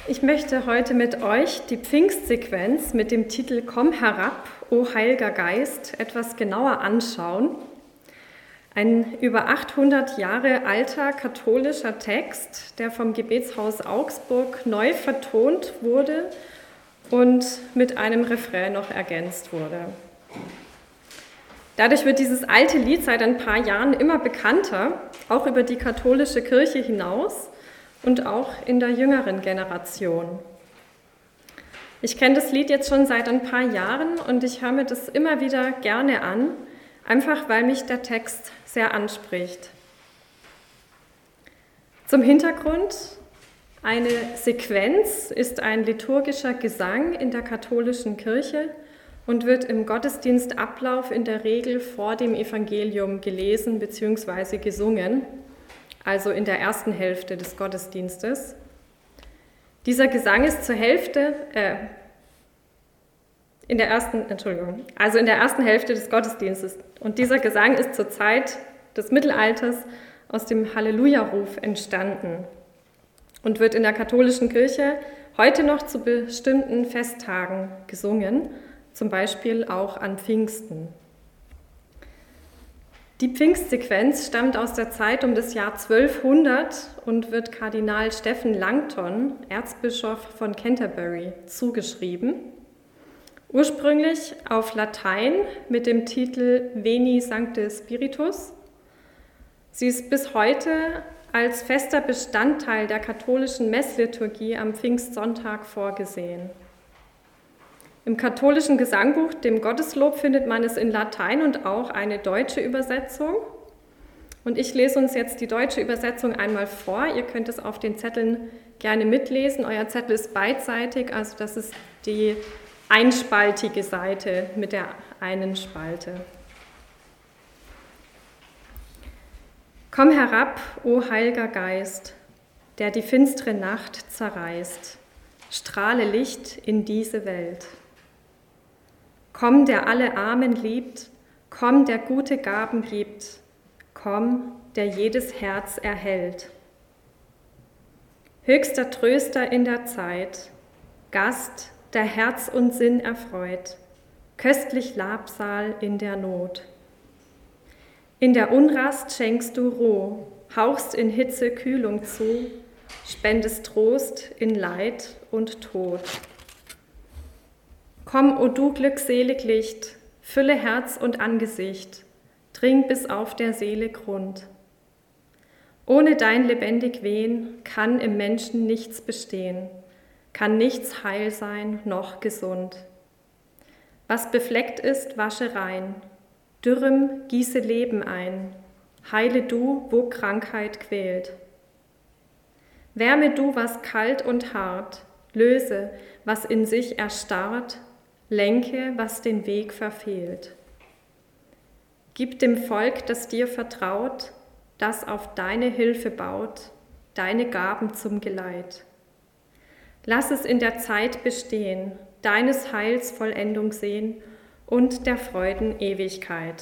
Ich möchte heute mit euch die Pfingstsequenz mit dem Titel Komm herab, o Heiliger Geist, etwas genauer anschauen. Ein über 800 Jahre alter katholischer Text, der vom Gebetshaus Augsburg neu vertont wurde und mit einem Refrain noch ergänzt wurde. Dadurch wird dieses alte Lied seit ein paar Jahren immer bekannter, auch über die katholische Kirche hinaus und auch in der jüngeren Generation. Ich kenne das Lied jetzt schon seit ein paar Jahren und ich höre mir das immer wieder gerne an, einfach weil mich der Text sehr anspricht. Zum Hintergrund: Eine Sequenz ist ein liturgischer Gesang in der katholischen Kirche und wird im Gottesdienstablauf in der Regel vor dem Evangelium gelesen bzw. gesungen, also in der ersten Hälfte des Gottesdienstes. Dieser Gesang ist in der ersten Hälfte des Gottesdienstes. Und dieser Gesang ist zur Zeit des Mittelalters aus dem Halleluja-Ruf entstanden und wird in der katholischen Kirche heute noch zu bestimmten Festtagen gesungen, zum Beispiel auch an Pfingsten. Die Pfingstsequenz stammt aus der Zeit um das Jahr 1200 und wird Kardinal Stephen Langton, Erzbischof von Canterbury, zugeschrieben. Ursprünglich auf Latein mit dem Titel Veni Sancte Spiritus. Sie ist bis heute als fester Bestandteil der katholischen Messliturgie am Pfingstsonntag vorgesehen. Im katholischen Gesangbuch, dem Gotteslob, findet man es in Latein und auch eine deutsche Übersetzung. Und ich lese uns jetzt die deutsche Übersetzung einmal vor. Ihr könnt es auf den Zetteln gerne mitlesen. Euer Zettel ist beidseitig, also das ist die einspaltige Seite mit der einen Spalte. Komm herab, o Heiliger Geist, der die finstere Nacht zerreißt. Strahle Licht in diese Welt. Komm, der alle Armen liebt, komm, der gute Gaben gibt, komm, der jedes Herz erhält. Höchster Tröster in der Zeit, Gast, der Herz und Sinn erfreut, köstlich Labsal in der Not. In der Unrast schenkst du Ruh, hauchst in Hitze Kühlung zu, spendest Trost in Leid und Tod. Komm, o du glückselig Licht, fülle Herz und Angesicht, dring bis auf der Seele Grund. Ohne dein lebendig Wehen kann im Menschen nichts bestehen, kann nichts heil sein noch gesund. Was befleckt ist, wasche rein, Dürrem gieße Leben ein, heile du, wo Krankheit quält. Wärme du, was kalt und hart, löse, was in sich erstarrt, lenke, was den Weg verfehlt. Gib dem Volk, das dir vertraut, das auf deine Hilfe baut, deine Gaben zum Geleit. Lass es in der Zeit bestehen, deines Heils Vollendung sehen und der Freuden Ewigkeit.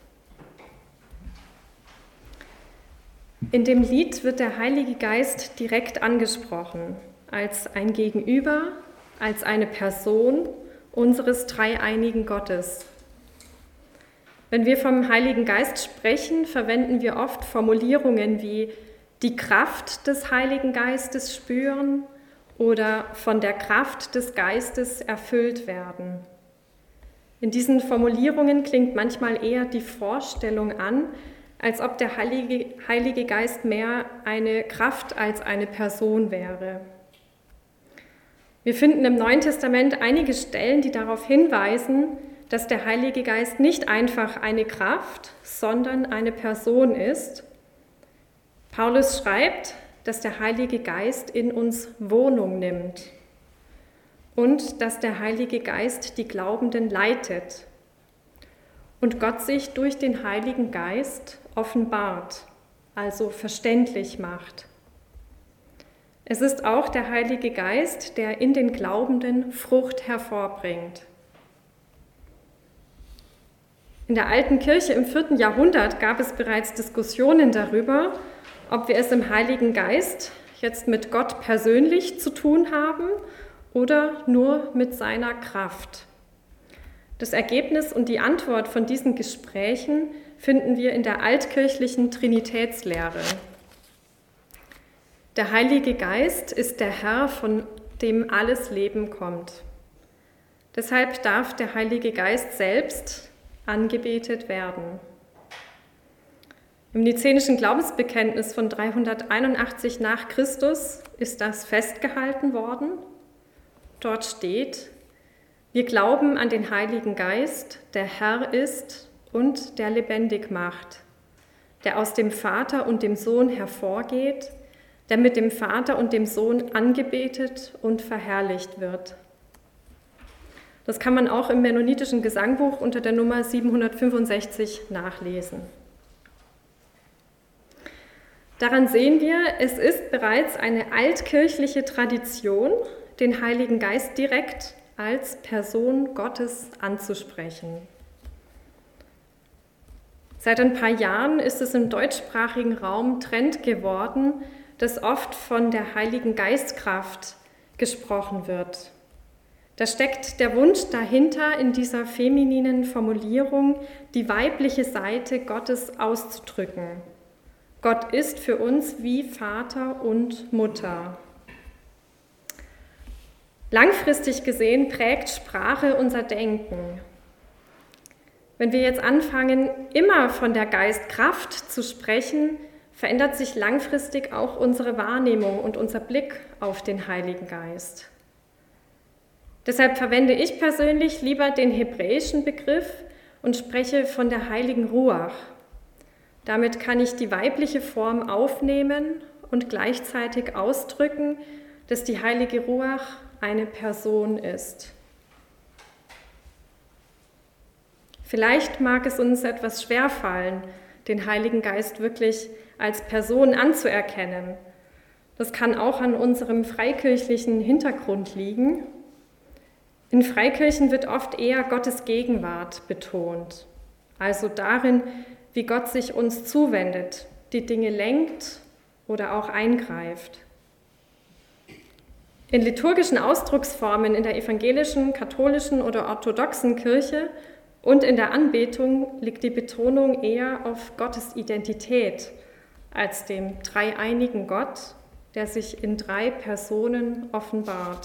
In dem Lied wird der Heilige Geist direkt angesprochen, als ein Gegenüber, als eine Person unseres dreieinigen Gottes. Wenn wir vom Heiligen Geist sprechen, verwenden wir oft Formulierungen wie die Kraft des Heiligen Geistes spüren oder von der Kraft des Geistes erfüllt werden. In diesen Formulierungen klingt manchmal eher die Vorstellung an, als ob der Heilige Geist mehr eine Kraft als eine Person wäre. Wir finden im Neuen Testament einige Stellen, die darauf hinweisen, dass der Heilige Geist nicht einfach eine Kraft, sondern eine Person ist. Paulus schreibt, dass der Heilige Geist in uns Wohnung nimmt und dass der Heilige Geist die Glaubenden leitet und Gott sich durch den Heiligen Geist offenbart, also verständlich macht. Es ist auch der Heilige Geist, der in den Glaubenden Frucht hervorbringt. In der alten Kirche im 4. Jahrhundert gab es bereits Diskussionen darüber, ob wir es im Heiligen Geist jetzt mit Gott persönlich zu tun haben oder nur mit seiner Kraft? Das Ergebnis und die Antwort von diesen Gesprächen finden wir in der altkirchlichen Trinitätslehre. Der Heilige Geist ist der Herr, von dem alles Leben kommt. Deshalb darf der Heilige Geist selbst angebetet werden. Im Nizenischen Glaubensbekenntnis von 381 nach Christus ist das festgehalten worden. Dort steht: Wir glauben an den Heiligen Geist, der Herr ist und der lebendig macht, der aus dem Vater und dem Sohn hervorgeht, der mit dem Vater und dem Sohn angebetet und verherrlicht wird. Das kann man auch im Mennonitischen Gesangbuch unter der Nummer 765 nachlesen. Daran sehen wir, es ist bereits eine altkirchliche Tradition, den Heiligen Geist direkt als Person Gottes anzusprechen. Seit ein paar Jahren ist es im deutschsprachigen Raum Trend geworden, dass oft von der Heiligen Geistkraft gesprochen wird. Da steckt der Wunsch dahinter, in dieser femininen Formulierung die weibliche Seite Gottes auszudrücken. Gott ist für uns wie Vater und Mutter. Langfristig gesehen prägt Sprache unser Denken. Wenn wir jetzt anfangen, immer von der Geistkraft zu sprechen, verändert sich langfristig auch unsere Wahrnehmung und unser Blick auf den Heiligen Geist. Deshalb verwende ich persönlich lieber den hebräischen Begriff und spreche von der heiligen Ruach. Damit kann ich die weibliche Form aufnehmen und gleichzeitig ausdrücken, dass die heilige Ruach eine Person ist. Vielleicht mag es uns etwas schwerfallen, den Heiligen Geist wirklich als Person anzuerkennen. Das kann auch an unserem freikirchlichen Hintergrund liegen. In Freikirchen wird oft eher Gottes Gegenwart betont, also darin, wie Gott sich uns zuwendet, die Dinge lenkt oder auch eingreift. In liturgischen Ausdrucksformen in der evangelischen, katholischen oder orthodoxen Kirche und in der Anbetung liegt die Betonung eher auf Gottes Identität als dem dreieinigen Gott, der sich in 3 Personen offenbart.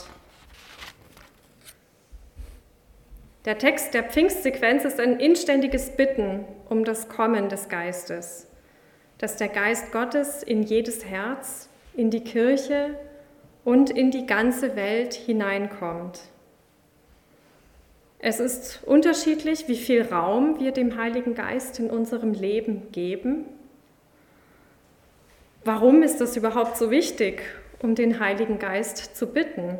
Der Text der Pfingstsequenz ist ein inständiges Bitten um das Kommen des Geistes, dass der Geist Gottes in jedes Herz, in die Kirche und in die ganze Welt hineinkommt. Es ist unterschiedlich, wie viel Raum wir dem Heiligen Geist in unserem Leben geben. Warum ist das überhaupt so wichtig, um den Heiligen Geist zu bitten?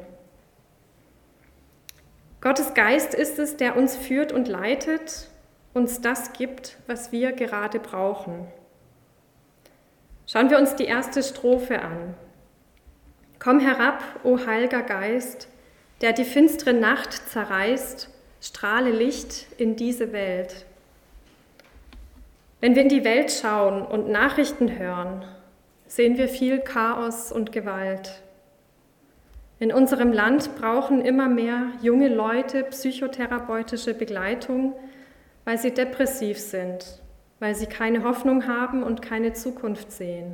Gottes Geist ist es, der uns führt und leitet, uns das gibt, was wir gerade brauchen. Schauen wir uns die erste Strophe an. Komm herab, o Heiliger Geist, der die finstere Nacht zerreißt, strahle Licht in diese Welt. Wenn wir in die Welt schauen und Nachrichten hören, sehen wir viel Chaos und Gewalt. In unserem Land brauchen immer mehr junge Leute psychotherapeutische Begleitung, weil sie depressiv sind, weil sie keine Hoffnung haben und keine Zukunft sehen.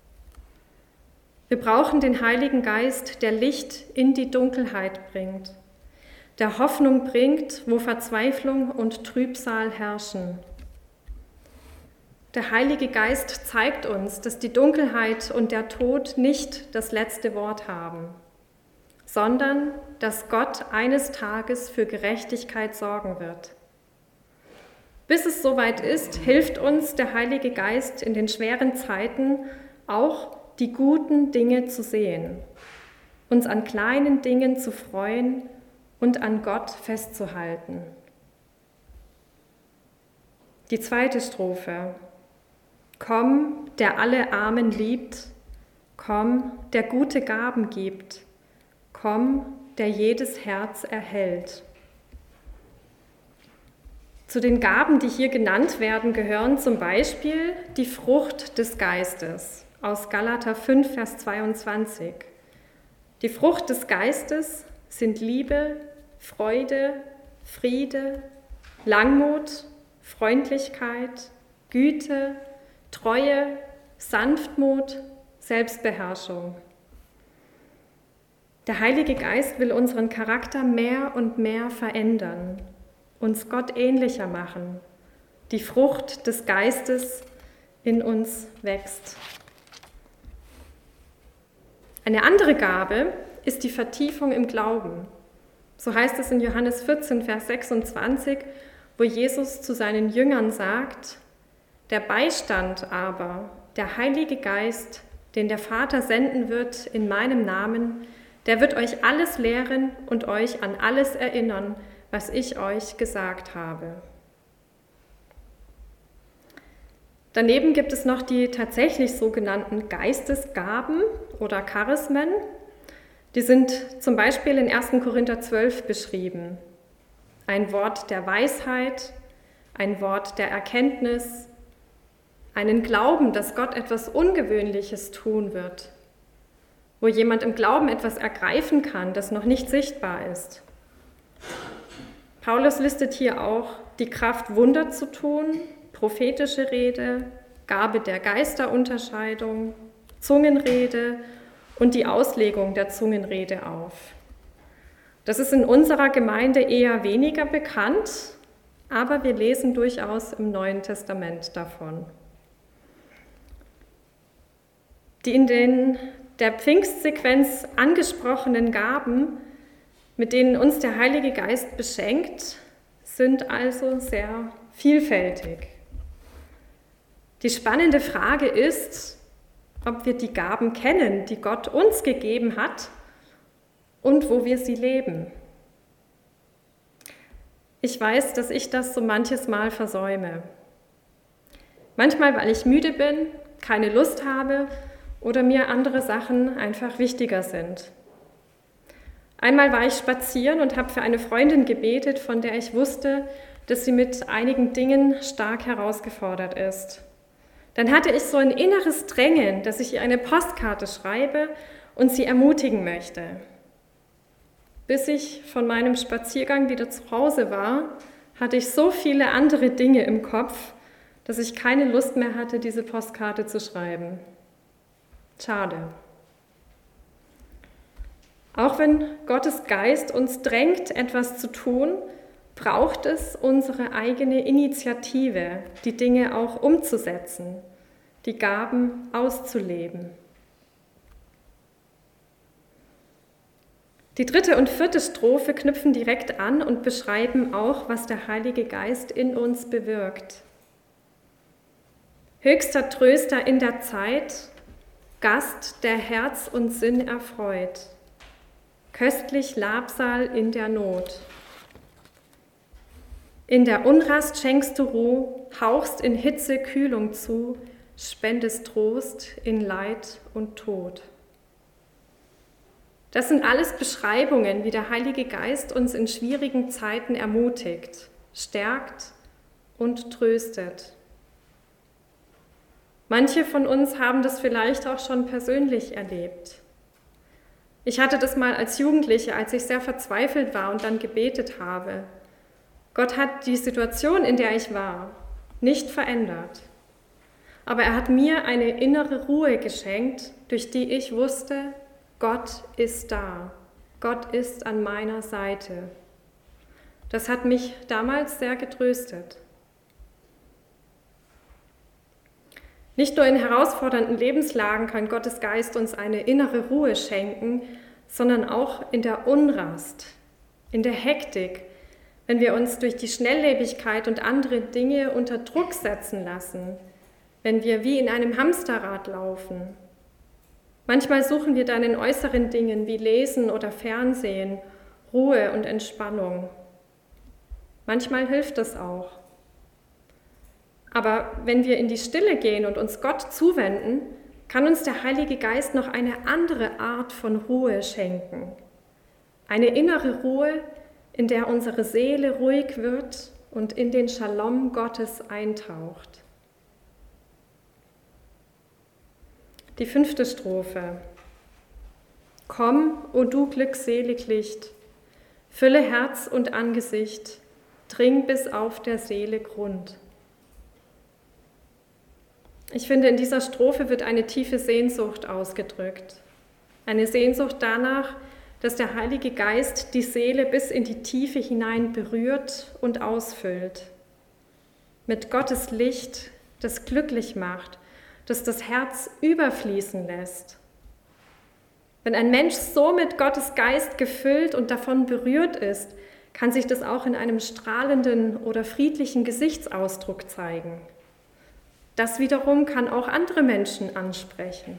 Wir brauchen den Heiligen Geist, der Licht in die Dunkelheit bringt, der Hoffnung bringt, wo Verzweiflung und Trübsal herrschen. Der Heilige Geist zeigt uns, dass die Dunkelheit und der Tod nicht das letzte Wort haben, sondern dass Gott eines Tages für Gerechtigkeit sorgen wird. Bis es soweit ist, hilft uns der Heilige Geist in den schweren Zeiten auch die guten Dinge zu sehen, uns an kleinen Dingen zu freuen und an Gott festzuhalten. Die zweite Strophe. Komm, der alle Armen liebt, komm, der gute Gaben gibt, komm, der jedes Herz erhält. Zu den Gaben, die hier genannt werden, gehören zum Beispiel die Frucht des Geistes, aus Galater 5, Vers 22. Die Frucht des Geistes sind Liebe, Freude, Friede, Langmut, Freundlichkeit, Güte, Treue, Sanftmut, Selbstbeherrschung. Der Heilige Geist will unseren Charakter mehr und mehr verändern, uns Gott ähnlicher machen. Die Frucht des Geistes in uns wächst. Eine andere Gabe ist die Vertiefung im Glauben. So heißt es in Johannes 14, Vers 26, wo Jesus zu seinen Jüngern sagt: Der Beistand aber, der Heilige Geist, den der Vater senden wird in meinem Namen, der wird euch alles lehren und euch an alles erinnern, was ich euch gesagt habe. Daneben gibt es noch die tatsächlich sogenannten Geistesgaben oder Charismen. Die sind zum Beispiel in 1. Korinther 12 beschrieben. Ein Wort der Weisheit, ein Wort der Erkenntnis, einen Glauben, dass Gott etwas Ungewöhnliches tun wird, wo jemand im Glauben etwas ergreifen kann, das noch nicht sichtbar ist. Paulus listet hier auch die Kraft, Wunder zu tun, prophetische Rede, Gabe der Geisterunterscheidung, Zungenrede und die Auslegung der Zungenrede auf. Das ist in unserer Gemeinde eher weniger bekannt, aber wir lesen durchaus im Neuen Testament davon. Die in der Pfingstsequenz angesprochenen Gaben, mit denen uns der Heilige Geist beschenkt, sind also sehr vielfältig. Die spannende Frage ist, ob wir die Gaben kennen, die Gott uns gegeben hat und wo wir sie leben. Ich weiß, dass ich das so manches Mal versäume. Manchmal, weil ich müde bin, keine Lust habe oder mir andere Sachen einfach wichtiger sind. Einmal war ich spazieren und habe für eine Freundin gebetet, von der ich wusste, dass sie mit einigen Dingen stark herausgefordert ist. Dann hatte ich so ein inneres Drängen, dass ich ihr eine Postkarte schreibe und sie ermutigen möchte. Bis ich von meinem Spaziergang wieder zu Hause war, hatte ich so viele andere Dinge im Kopf, dass ich keine Lust mehr hatte, diese Postkarte zu schreiben. Schade. Auch wenn Gottes Geist uns drängt, etwas zu tun, braucht es unsere eigene Initiative, die Dinge auch umzusetzen, die Gaben auszuleben. Die 3. und 4. Strophe knüpfen direkt an und beschreiben auch, was der Heilige Geist in uns bewirkt. Höchster Tröster in der Zeit, Gast, der Herz und Sinn erfreut, köstlich Labsal in der Not. In der Unrast schenkst du Ruhe, hauchst in Hitze Kühlung zu, spendest Trost in Leid und Tod. Das sind alles Beschreibungen, wie der Heilige Geist uns in schwierigen Zeiten ermutigt, stärkt und tröstet. Manche von uns haben das vielleicht auch schon persönlich erlebt. Ich hatte das mal als Jugendliche, als ich sehr verzweifelt war und dann gebetet habe. Gott hat die Situation, in der ich war, nicht verändert. Aber er hat mir eine innere Ruhe geschenkt, durch die ich wusste, Gott ist da. Gott ist an meiner Seite. Das hat mich damals sehr getröstet. Nicht nur in herausfordernden Lebenslagen kann Gottes Geist uns eine innere Ruhe schenken, sondern auch in der Unrast, in der Hektik, wenn wir uns durch die Schnelllebigkeit und andere Dinge unter Druck setzen lassen, wenn wir wie in einem Hamsterrad laufen. Manchmal suchen wir dann in äußeren Dingen wie Lesen oder Fernsehen Ruhe und Entspannung. Manchmal hilft es auch. Aber wenn wir in die Stille gehen und uns Gott zuwenden, kann uns der Heilige Geist noch eine andere Art von Ruhe schenken. Eine innere Ruhe, in der unsere Seele ruhig wird und in den Shalom Gottes eintaucht. die 5. Strophe. Komm, o du glückselig Licht, fülle Herz und Angesicht, dring bis auf der Seele Grund. Ich finde, in dieser Strophe wird eine tiefe Sehnsucht ausgedrückt. Eine Sehnsucht danach, dass der Heilige Geist die Seele bis in die Tiefe hinein berührt und ausfüllt. Mit Gottes Licht, das glücklich macht, das das Herz überfließen lässt. Wenn ein Mensch so mit Gottes Geist gefüllt und davon berührt ist, kann sich das auch in einem strahlenden oder friedlichen Gesichtsausdruck zeigen. Das wiederum kann auch andere Menschen ansprechen.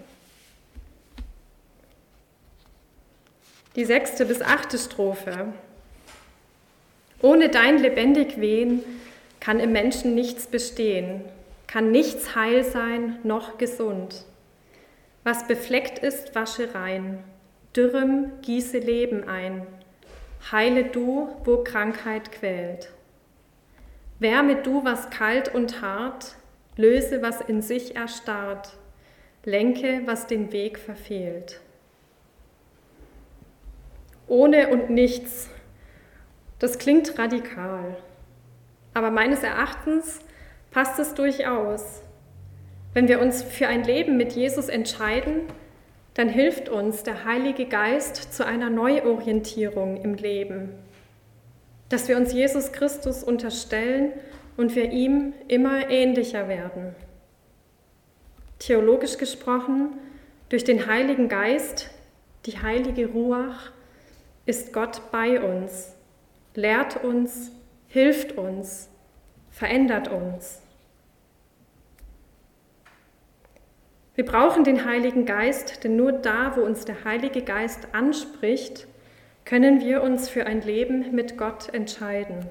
Die 6. bis 8. Strophe. Ohne dein lebendig Wehen kann im Menschen nichts bestehen, kann nichts heil sein noch gesund. Was befleckt ist, wasche rein, Dürrem gieße Leben ein, heile du, wo Krankheit quält. Wärme du, was kalt und hart, löse, was in sich erstarrt, lenke, was den Weg verfehlt. Ohne und nichts, das klingt radikal, aber meines Erachtens passt es durchaus. Wenn wir uns für ein Leben mit Jesus entscheiden, dann hilft uns der Heilige Geist zu einer Neuorientierung im Leben, dass wir uns Jesus Christus unterstellen und wir ihm immer ähnlicher werden. Theologisch gesprochen, durch den Heiligen Geist, die heilige Ruach, ist Gott bei uns, lehrt uns, hilft uns, verändert uns. Wir brauchen den Heiligen Geist, denn nur da, wo uns der Heilige Geist anspricht, können wir uns für ein Leben mit Gott entscheiden.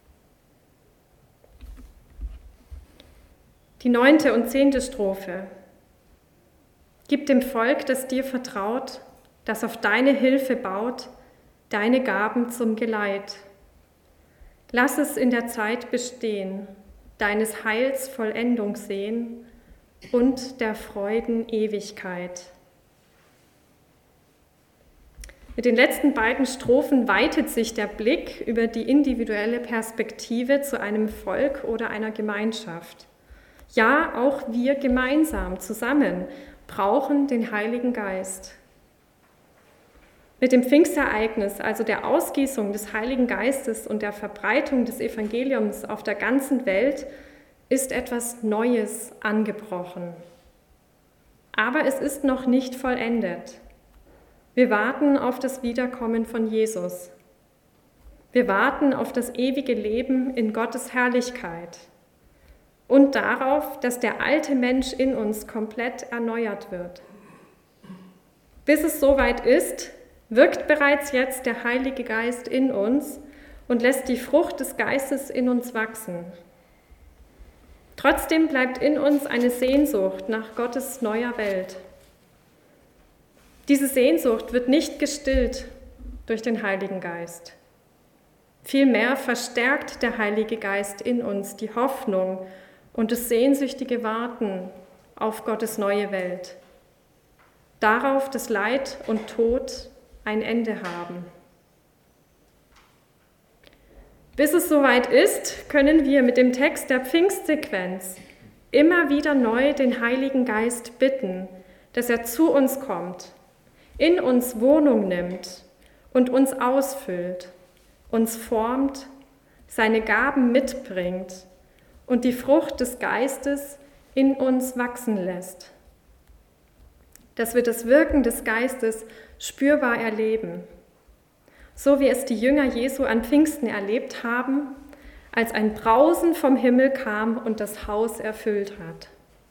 Die 9. und 10. Strophe. Gib dem Volk, das dir vertraut, das auf deine Hilfe baut, deine Gaben zum Geleit. Lass es in der Zeit bestehen, deines Heils Vollendung sehen und der Freuden Ewigkeit. Mit den letzten beiden Strophen weitet sich der Blick über die individuelle Perspektive zu einem Volk oder einer Gemeinschaft. Ja, auch wir gemeinsam, zusammen, brauchen den Heiligen Geist. Mit dem Pfingstereignis, also der Ausgießung des Heiligen Geistes und der Verbreitung des Evangeliums auf der ganzen Welt, ist etwas Neues angebrochen. Aber es ist noch nicht vollendet. Wir warten auf das Wiederkommen von Jesus. Wir warten auf das ewige Leben in Gottes Herrlichkeit und darauf, dass der alte Mensch in uns komplett erneuert wird. Bis es soweit ist, wirkt bereits jetzt der Heilige Geist in uns und lässt die Frucht des Geistes in uns wachsen. Trotzdem bleibt in uns eine Sehnsucht nach Gottes neuer Welt. Diese Sehnsucht wird nicht gestillt durch den Heiligen Geist. Vielmehr verstärkt der Heilige Geist in uns die Hoffnung und das sehnsüchtige Warten auf Gottes neue Welt. Darauf, dass Leid und Tod ein Ende haben. Bis es soweit ist, können wir mit dem Text der Pfingstsequenz immer wieder neu den Heiligen Geist bitten, dass er zu uns kommt, in uns Wohnung nimmt und uns ausfüllt, uns formt, seine Gaben mitbringt und die Frucht des Geistes in uns wachsen lässt. Dass wir das Wirken des Geistes spürbar erleben, so wie es die Jünger Jesu an Pfingsten erlebt haben, als ein Brausen vom Himmel kam und das Haus erfüllt hat.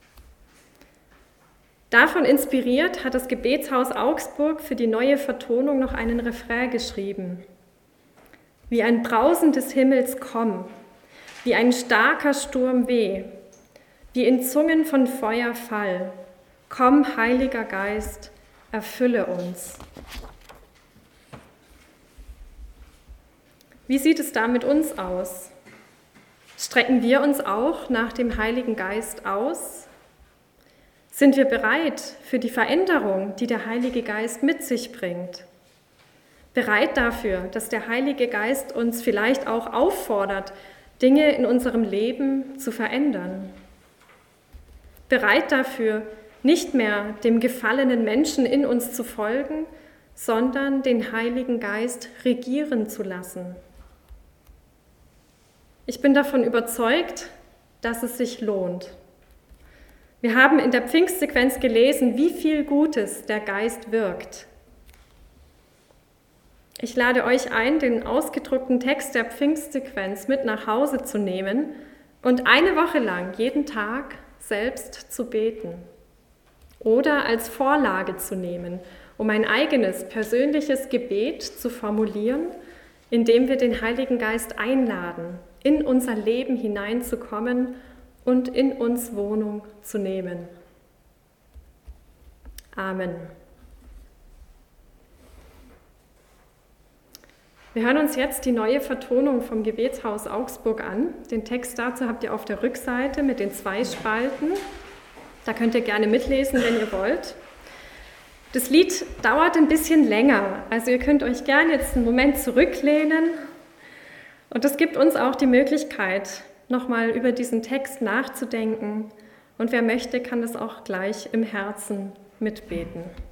Davon inspiriert hat das Gebetshaus Augsburg für die neue Vertonung noch einen Refrain geschrieben. Wie ein Brausen des Himmels komm, wie ein starker Sturm weh, wie in Zungen von Feuer fall, komm, Heiliger Geist, erfülle uns. Wie sieht es da mit uns aus? Strecken wir uns auch nach dem Heiligen Geist aus? Sind wir bereit für die Veränderung, die der Heilige Geist mit sich bringt? Bereit dafür, dass der Heilige Geist uns vielleicht auch auffordert, Dinge in unserem Leben zu verändern? Bereit dafür, nicht mehr dem gefallenen Menschen in uns zu folgen, sondern den Heiligen Geist regieren zu lassen? Ich bin davon überzeugt, dass es sich lohnt. Wir haben in der Pfingstsequenz gelesen, wie viel Gutes der Geist wirkt. Ich lade euch ein, den ausgedruckten Text der Pfingstsequenz mit nach Hause zu nehmen und eine Woche lang jeden Tag selbst zu beten oder als Vorlage zu nehmen, um ein eigenes persönliches Gebet zu formulieren, in dem wir den Heiligen Geist einladen, in unser Leben hineinzukommen und in uns Wohnung zu nehmen. Amen. Wir hören uns jetzt die neue Vertonung vom Gebetshaus Augsburg an. Den Text dazu habt ihr auf der Rückseite mit den 2 Spalten. Da könnt ihr gerne mitlesen, wenn ihr wollt. Das Lied dauert ein bisschen länger, also ihr könnt euch gerne jetzt einen Moment zurücklehnen. Und das gibt uns auch die Möglichkeit, nochmal über diesen Text nachzudenken. Und wer möchte, kann das auch gleich im Herzen mitbeten.